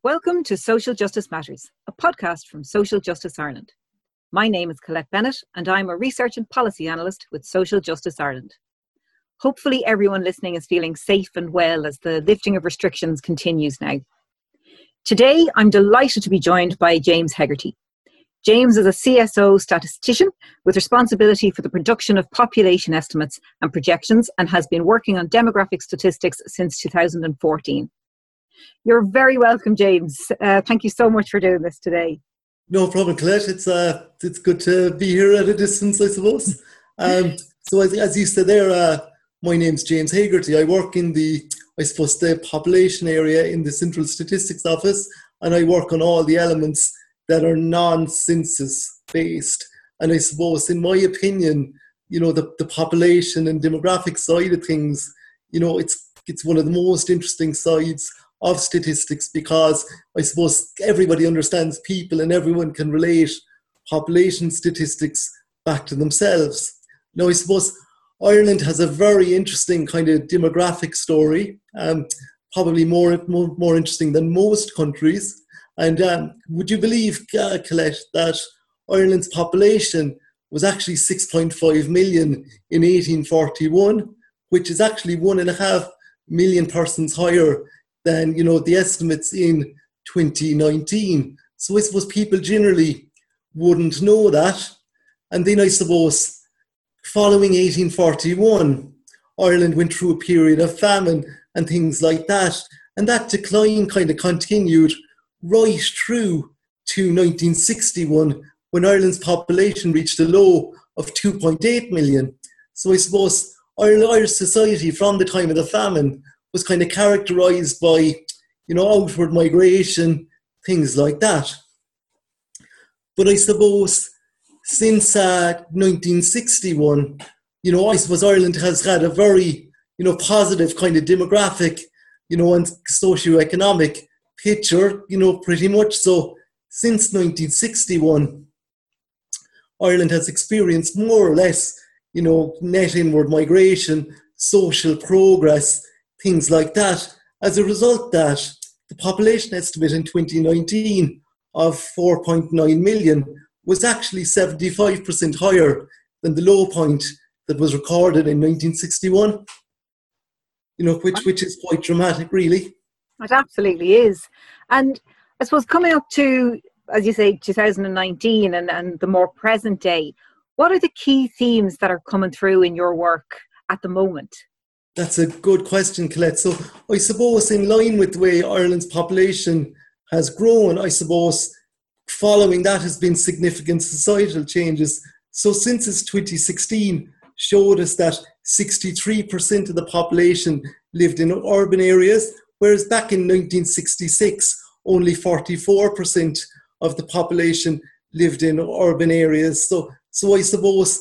Welcome to Social Justice Matters, a podcast from Social Justice Ireland. My name is Colette Bennett and I'm a research and policy analyst with Social Justice Ireland. Hopefully everyone listening is feeling safe and well as the lifting of restrictions continues now. Today I'm delighted to be joined by James Hegarty. James is a CSO statistician with responsibility for the production of population estimates and projections and has been working on demographic statistics since 2014. You're very welcome, James. Thank you so much for doing this today. No problem, Colette. It's good to be here at a distance, I suppose. So as you said there, my name's James Hegarty. I work in the population area in the Central Statistics Office, and I work on all the elements that are non-census based. And I suppose, in my opinion, the population and demographic side of things, it's one of the most interesting sides of statistics, because I suppose everybody understands people and everyone can relate population statistics back to themselves. Now, I suppose Ireland has a very interesting kind of demographic story, probably more interesting than most countries. And would you believe, Colette, that Ireland's population was actually 6.5 million in 1841, which is actually 1.5 million persons higher than, the estimates in 2019. So I suppose people generally wouldn't know that. And then I suppose following 1841, Ireland went through a period of famine and things like that. And that decline kind of continued right through to 1961, when Ireland's population reached a low of 2.8 million. So I suppose Irish society from the time of the famine was kind of characterised by, outward migration, things like that. But I suppose since 1961, I suppose Ireland has had a very, positive kind of demographic, and socio-economic picture, pretty much. So since 1961, Ireland has experienced more or less, net inward migration, social progress, things like that. As a result, that the population estimate in 2019 of 4.9 million was actually 75% higher than the low point that was recorded in 1961. Which is quite dramatic, really. It absolutely is. And I suppose coming up to, as you say, 2019 and the more present day, what are the key themes that are coming through in your work at the moment? That's a good question, Colette. So I suppose in line with the way Ireland's population has grown, I suppose following that has been significant societal changes. So Census 2016 showed us that 63% of the population lived in urban areas, whereas back in 1966, only 44% of the population lived in urban areas. So I suppose,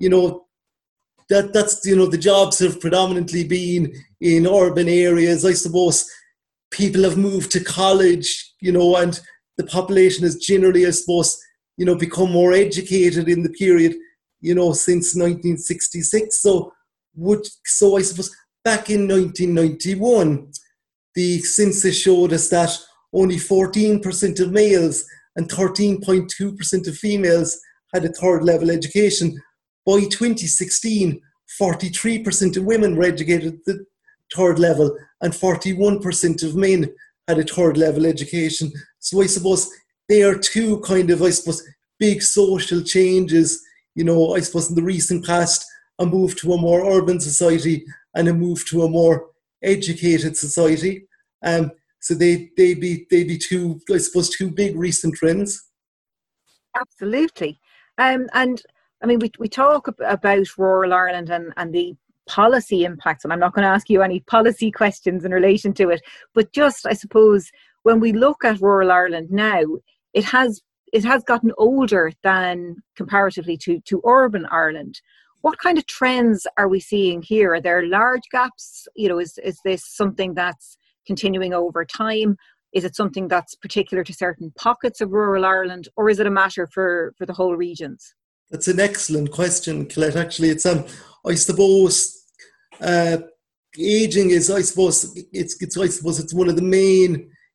that's the jobs have predominantly been in urban areas. I suppose people have moved to college, and the population has generally, I suppose, become more educated in the period, since 1966. So I suppose back in 1991, the census showed us that only 14% of males and 13.2% of females had a third level education. By 2016, 43% of women were educated at the third level and 41% of men had a third level education. So I suppose they are two kind of, big social changes, I suppose in the recent past, a move to a more urban society and a move to a more educated society. So they'd be two, I suppose, two big recent trends. Absolutely. And I mean, we talk about rural Ireland and the policy impacts, and I'm not going to ask you any policy questions in relation to it, but just, I suppose, when we look at rural Ireland now, it has gotten older than comparatively to urban Ireland. What kind of trends are we seeing here? Are there large gaps? Is this something that's continuing over time? Is it something that's particular to certain pockets of rural Ireland, or is it a matter for the whole regions? That's an excellent question, Colette. Actually, it's I suppose aging is, it's one of the main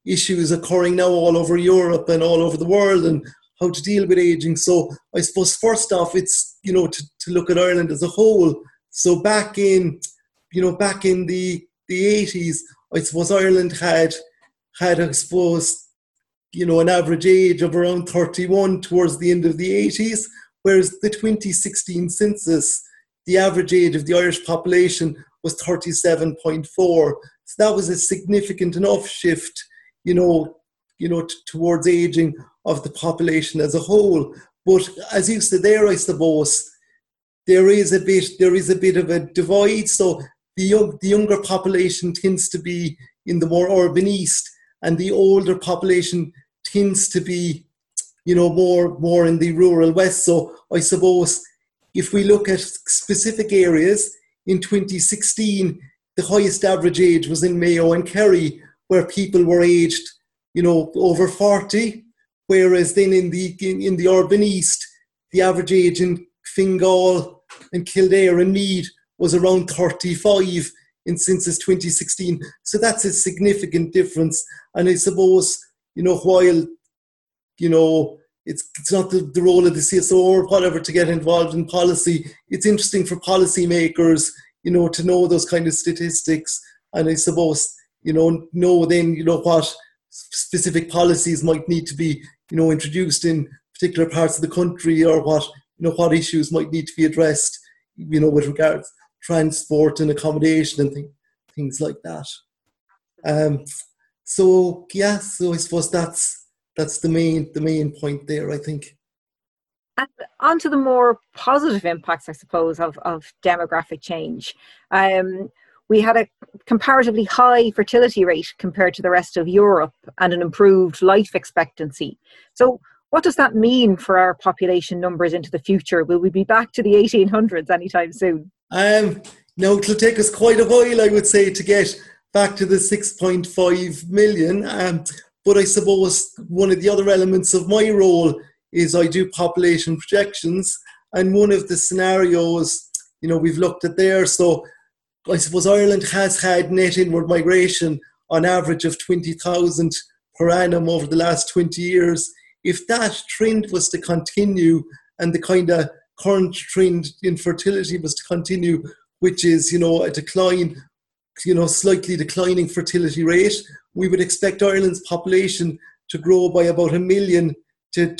issues occurring now all over Europe and all over the world, and how to deal with aging. So I suppose first off, it's, to look at Ireland as a whole. So back in the 80s, I suppose Ireland had I suppose, an average age of around 31 towards the end of the 80s, whereas the 2016 census, the average age of the Irish population was 37.4. So that was a significant enough shift, towards aging of the population as a whole. But as you said there, I suppose there is a bit of a divide. So the younger population tends to be in the more urban east, and the older population tends to be, more in the rural west. So I suppose if we look at specific areas, in 2016, the highest average age was in Mayo and Kerry, where people were aged, over 40, whereas then in the urban east, the average age in Fingal and Kildare and Meath was around 35 in census 2016. So that's a significant difference. And I suppose, while, it's not the role of the CSO or whatever to get involved in policy, it's interesting for policymakers, to know those kind of statistics. And I suppose, know then, what specific policies might need to be, introduced in particular parts of the country, or what issues might need to be addressed, with regards to transport and accommodation and things like that. So I suppose that's the main point there, I think. And on to the more positive impacts, I suppose, of demographic change. We had a comparatively high fertility rate compared to the rest of Europe, and an improved life expectancy. So what does that mean for our population numbers into the future? Will we be back to the 1800s anytime soon? Now, it'll take us quite a while, I would say, to get back to the 6.5 million. But I suppose one of the other elements of my role is I do population projections. And one of the scenarios, we've looked at there. So I suppose Ireland has had net inward migration on average of 20,000 per annum over the last 20 years. If that trend was to continue, and the kind of current trend in fertility was to continue, which is, a decline, slightly declining fertility rate, we would expect Ireland's population to grow by about 1 million to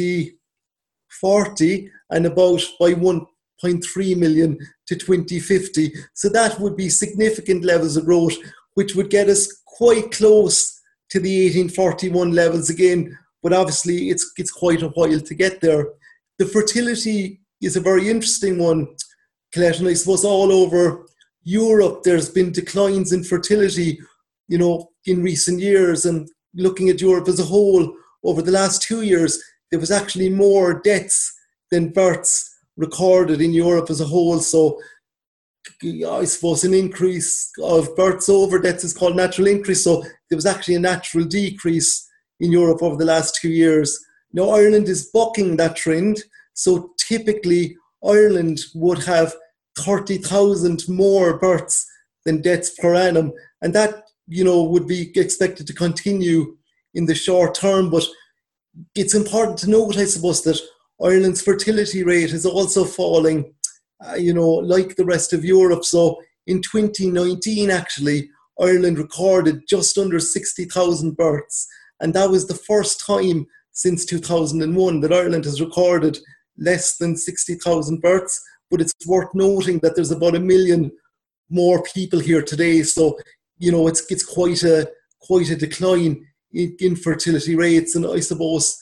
2040, and about by 1.3 million to 2050. So that would be significant levels of growth, which would get us quite close to the 1841 levels again. But obviously, it's quite a while to get there. The fertility is a very interesting one, Colette, and I suppose all over Europe there's been declines in fertility, in recent years. And looking at Europe as a whole, over the last 2 years, there was actually more deaths than births recorded in Europe as a whole. So I suppose an increase of births over deaths is called natural increase. So there was actually a natural decrease in Europe over the last 2 years. Now Ireland is bucking that trend. So typically Ireland would have 30,000 more births than deaths per annum. And that, would be expected to continue in the short term. But it's important to note, I suppose, that Ireland's fertility rate is also falling, like the rest of Europe. So in 2019, actually, Ireland recorded just under 60,000 births. And that was the first time since 2001 that Ireland has recorded less than 60,000 births. But it's worth noting that there's about 1 million more people here today. So, it's quite a decline in fertility rates. And I suppose,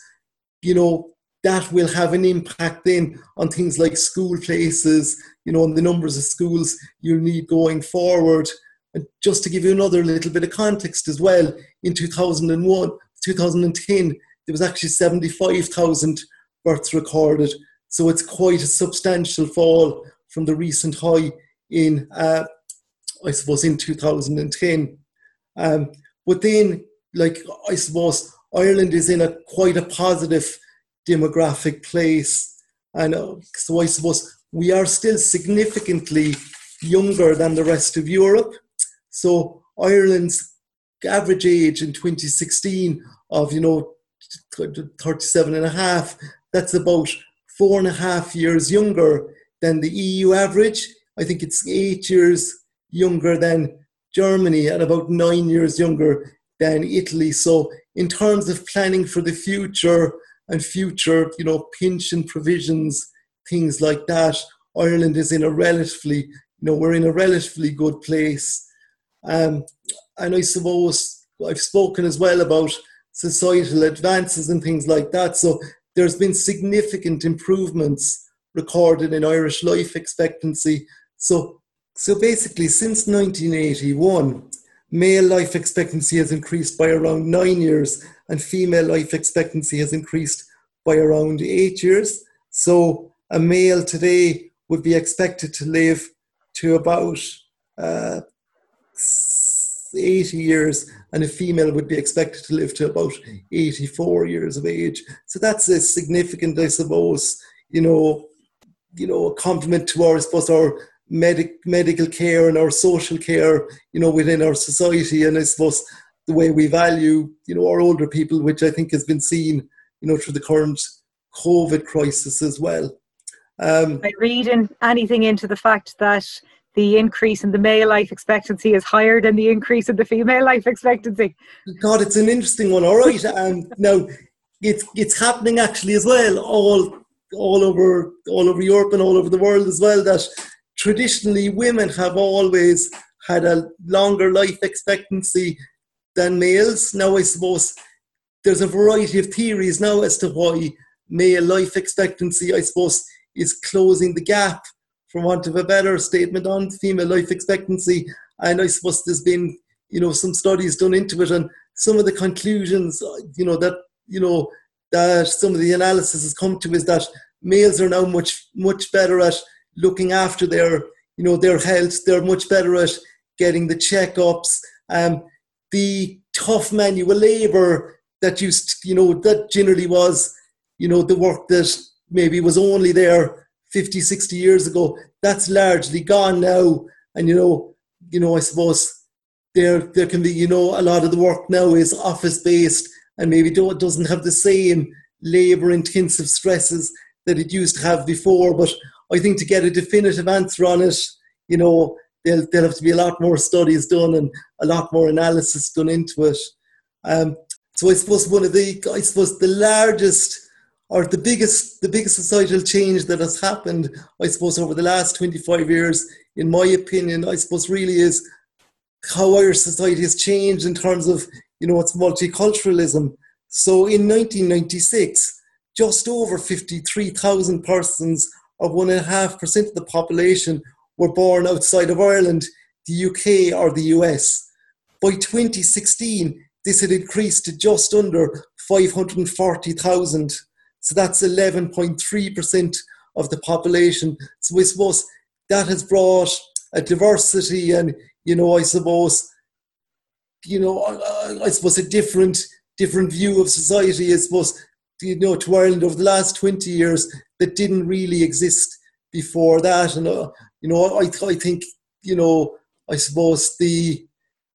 that will have an impact then on things like school places, and the numbers of schools you'll need going forward. And just to give you another little bit of context as well, in 2010, there was actually 75,000 births recorded. So it's quite a substantial fall from the recent high in, I suppose, in 2010. But then, I suppose, Ireland is in quite a positive demographic place. And so I suppose we are still significantly younger than the rest of Europe. So Ireland's average age in 2016 of, 37 and a half. That's about 4.5 years younger than the EU average. I think it's 8 years younger than Germany and about 9 years younger than Italy. So in terms of planning for the future and future, pension provisions, things like that, Ireland is in a relatively, we're in a relatively good place. And I suppose I've spoken as well about societal advances and things like that. So there's been significant improvements recorded in Irish life expectancy. So basically, since 1981, male life expectancy has increased by around 9 years and female life expectancy has increased by around 8 years. So a male today would be expected to live to about 80 years, and a female would be expected to live to about 84 years of age. So that's a significant, I suppose, a compliment to our, I suppose, our medical care and our social care, within our society, and I suppose the way we value, our older people, which I think has been seen, through the current COVID crisis as well. I read anything into the fact that the increase in the male life expectancy is higher than the increase in the female life expectancy. God, it's an interesting one. All right. Now, it's happening actually as well, all over Europe and all over the world as well, that traditionally women have always had a longer life expectancy than males. Now, I suppose there's a variety of theories now as to why male life expectancy, I suppose, is closing the gap, for want of a better statement, on female life expectancy. And I suppose there's been, some studies done into it, and some of the conclusions, that some of the analysis has come to is that males are now much better at looking after their health. They're much better at getting the checkups. The tough manual labour that that generally was, the work that maybe was only there 50, 60 years ago, that's largely gone now. And, I suppose there can be, a lot of the work now is office-based and maybe doesn't have the same labour-intensive stresses that it used to have before. But I think to get a definitive answer on it, there'll have to be a lot more studies done and a lot more analysis done into it. So I suppose the largest or the biggest societal change that has happened, I suppose, over the last 25 years, in my opinion, I suppose really is how Irish society has changed in terms of, its multiculturalism. So in 1996, just over 53,000 persons, or 1.5% of the population, were born outside of Ireland, the UK or the US. By 2016, this had increased to just under 540,000. So that's 11.3% of the population. So I suppose that has brought a diversity and, I suppose a different view of society, I suppose, to Ireland over the last 20 years that didn't really exist before that. And, I think, I suppose the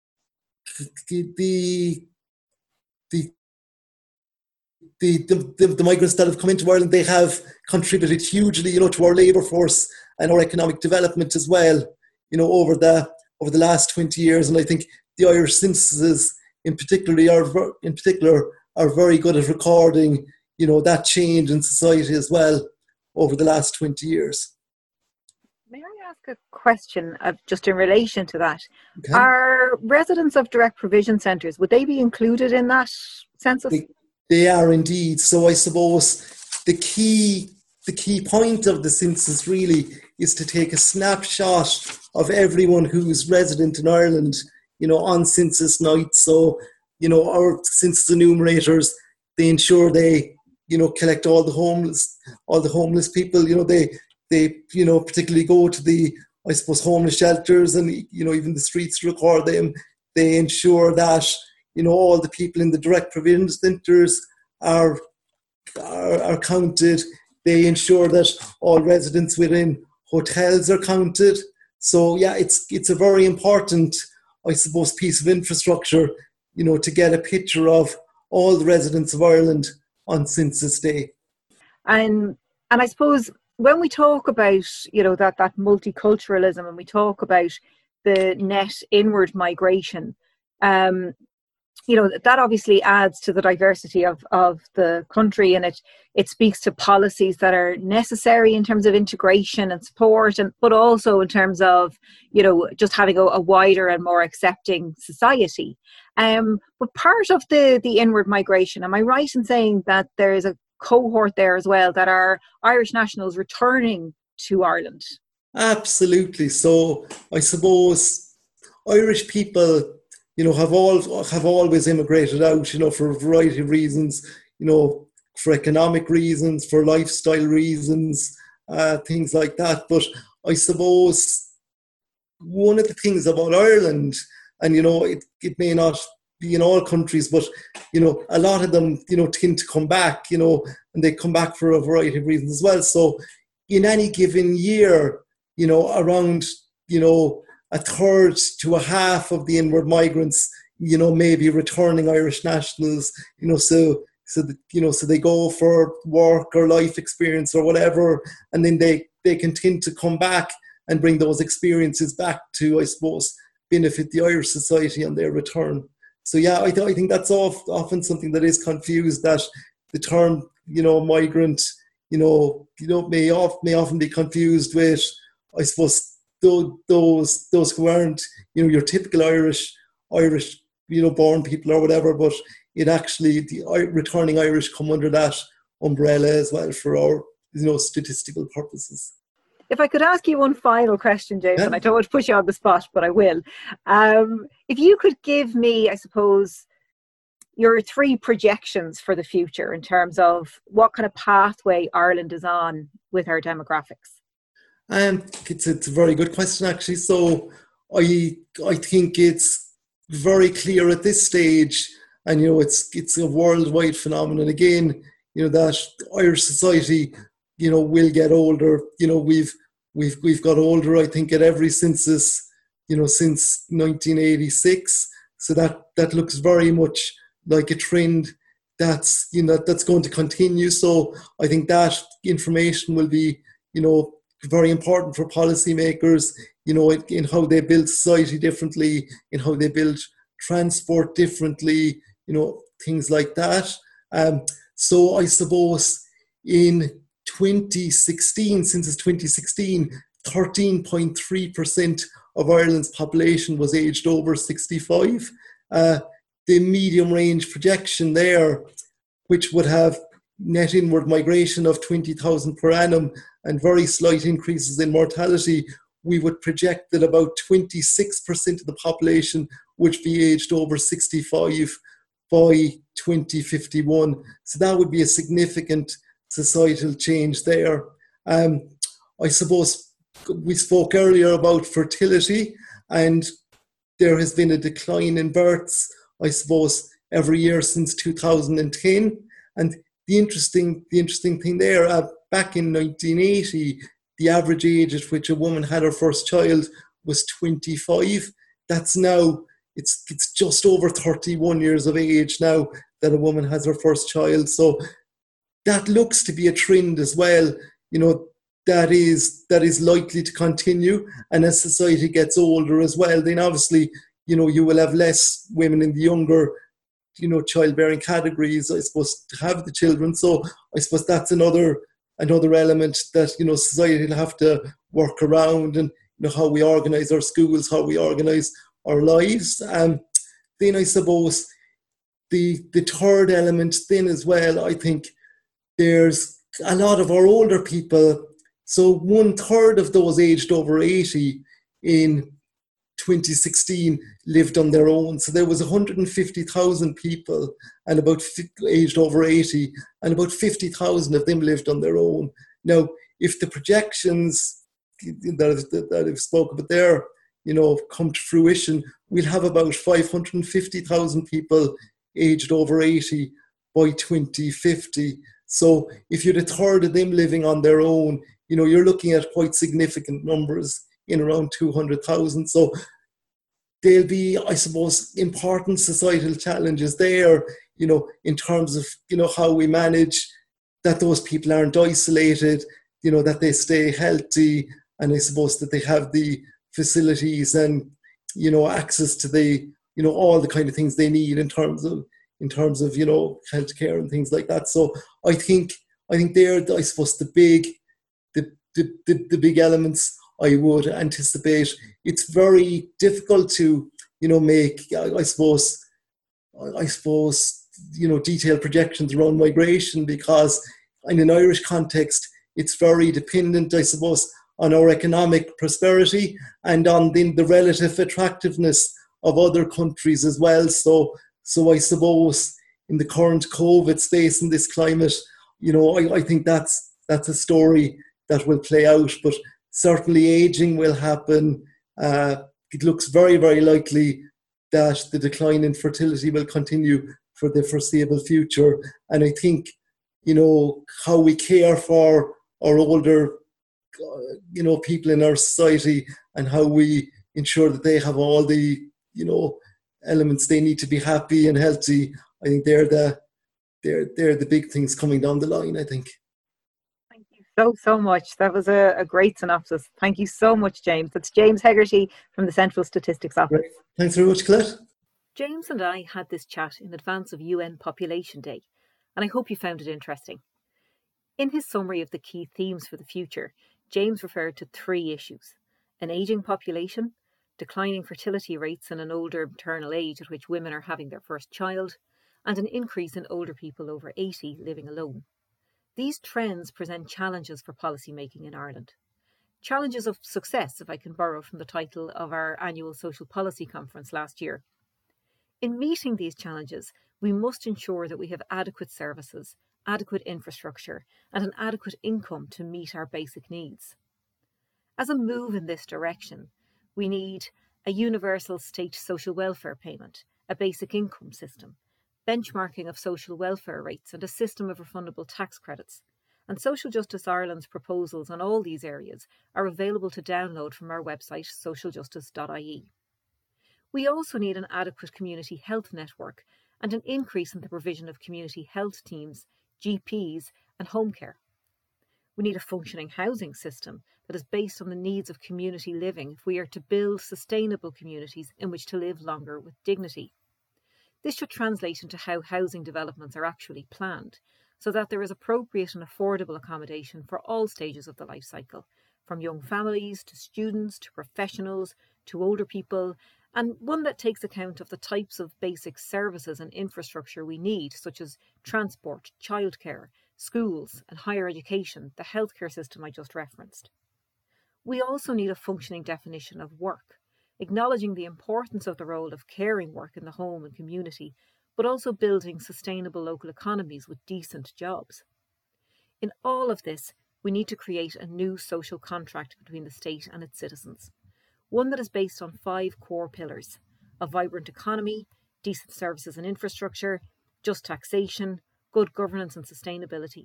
migrants that have come into Ireland, they have contributed hugely, to our labour force and our economic development as well, over the last 20 years. And I think the Irish censuses in particular are very good at recording, that change in society as well over the last 20 years. May I ask a question just in relation to that? Okay. Are residents of direct provision centres, would they be included in that census? They are indeed. So I suppose the key point of the census really is to take a snapshot of everyone who's resident in Ireland, on census night. So, our census enumerators, they ensure they, collect all the homeless people. They particularly go to the, I suppose, homeless shelters and, even the streets to record them. They ensure that, all the people in the direct provision centres are counted. They ensure that all residents within hotels are counted. So yeah, it's a very important, I suppose, piece of infrastructure to get a picture of all the residents of Ireland on Census Day. And I suppose when we talk about, that multiculturalism, and we talk about the net inward migration, that obviously adds to the diversity of the country, and it speaks to policies that are necessary in terms of integration and support, but also in terms of just having a wider and more accepting society. But part of the inward migration, am I right in saying that there is a cohort there as well that are Irish nationals returning to Ireland? Absolutely. So I suppose Irish people have always immigrated out, for a variety of reasons, for economic reasons, for lifestyle reasons, things like that. But I suppose one of the things about Ireland, and it may not be in all countries, but a lot of them tend to come back, and they come back for a variety of reasons as well. So in any given year, around a third to a half of the inward migrants, may be returning Irish nationals, so they go for work or life experience or whatever, and then they continue to come back and bring those experiences back to, I suppose, benefit the Irish society on their return. So yeah, I think that's often something that is confused, that the term, migrant, may often be confused with, I suppose, those who aren't, your typical Irish, born people or whatever, but it actually, the returning Irish come under that umbrella as well for our, statistical purposes. If I could ask you one final question, James, and I don't want to push you on the spot, but I will. If you could give me, I suppose, your 3 projections for the future in terms of what kind of pathway Ireland is on with our demographics. It's a very good question, actually. So I think it's very clear at this stage, and it's a worldwide phenomenon again, that Irish society, will get older. We've got older, I think, at every census, since 1986. So that looks very much like a trend that's going to continue. So I think that information will be, very important for policymakers, in how they build society differently, in how they build transport differently, things like that. So I suppose in 2016, since it's 2016, 13.3% of Ireland's population was aged over 65. The medium range projection there, which would have net inward migration of 20,000 per annum and very slight increases in mortality, we would project that about 26% of the population would be aged over 65 by 2051. So that would be a significant societal change there. I suppose we spoke earlier about fertility, and there has been a decline in births, I suppose, every year since 2010. And the interesting thing there, back in 1980, the average age at which a woman had her first child was 25. That's now, it's just over 31 years of age now that a woman has her first child. So that looks to be a trend as well, that is likely to continue. And as society gets older as well, then obviously, you will have less women in the younger, childbearing categories, I suppose, to have the children. So I suppose that's another element that, society will have to work around, and, how we organise our schools, how we organise our lives. Then I suppose the third element then as well, I think there's a lot of our older people. So 1/3 of those aged over 80 in 2016 lived on their own. So there was 150,000 people and about aged over 80, and about 50,000 of them lived on their own. Now, if the projections that I've spoken about there, come to fruition, we'll have about 550,000 people aged over 80 by 2050. So if you're 1/3 of them living on their own, you're looking at quite significant numbers in around 200,000. So there'll be, I suppose, important societal challenges there, in terms of, how we manage that those people aren't isolated, that they stay healthy, and I suppose that they have the facilities and, access to the, all the kind of things they need in terms of, healthcare and things like that. So I think they're, I suppose, the big elements I would anticipate. It's very difficult to, make, I suppose, detailed projections around migration, because in an Irish context, it's very dependent, I suppose, on our economic prosperity and on the relative attractiveness of other countries as well. So I suppose in the current COVID space, in this climate, I think that's a story that will play out. But certainly aging will happen. It looks very, very likely that the decline in fertility will continue for the foreseeable future. And I think, how we care for our older, people in our society, and how we ensure that they have all the, elements they need to be happy and healthy. I think they're the big things coming down the line, I think. Thank you so much. That was a great synopsis. Thank you so much, James. That's James Hegarty from the Central Statistics Office. Great. Thanks very much, Colette. James and I had this chat in advance of UN Population Day, and I hope you found it interesting. In his summary of the key themes for the future, James referred to 3 issues: an ageing population, declining fertility rates and an older maternal age at which women are having their first child, and an increase in older people over 80 living alone. These trends present challenges for policy making in Ireland. Challenges of success, if I can borrow from the title of our annual social policy conference last year. In meeting these challenges, we must ensure that we have adequate services, adequate infrastructure, and an adequate income to meet our basic needs. As a move in this direction, we need a universal state social welfare payment, a basic income system, benchmarking of social welfare rates, and a system of refundable tax credits. And Social Justice Ireland's proposals on all these areas are available to download from our website, socialjustice.ie. We also need an adequate community health network and an increase in the provision of community health teams, GPs, and home care. We need a functioning housing system that is based on the needs of community living if we are to build sustainable communities in which to live longer with dignity. This should translate into how housing developments are actually planned, so that there is appropriate and affordable accommodation for all stages of the life cycle, from young families to students to professionals to older people, and one that takes account of the types of basic services and infrastructure we need, such as transport, childcare, schools and higher education, the healthcare system I just referenced. We also need a functioning definition of work, acknowledging the importance of the role of caring work in the home and community, but also building sustainable local economies with decent jobs. In all of this, we need to create a new social contract between the state and its citizens, one that is based on 5 core pillars: a vibrant economy, decent services and infrastructure, just taxation, good governance and sustainability.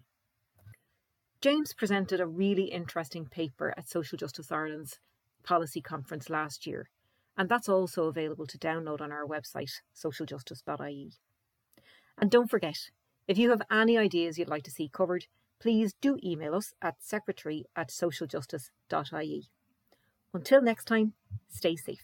James presented a really interesting paper at Social Justice Ireland's policy conference last year, and that's also available to download on our website, socialjustice.ie. And don't forget, if you have any ideas you'd like to see covered, please do email us at secretary@socialjustice.ie. Until next time, stay safe.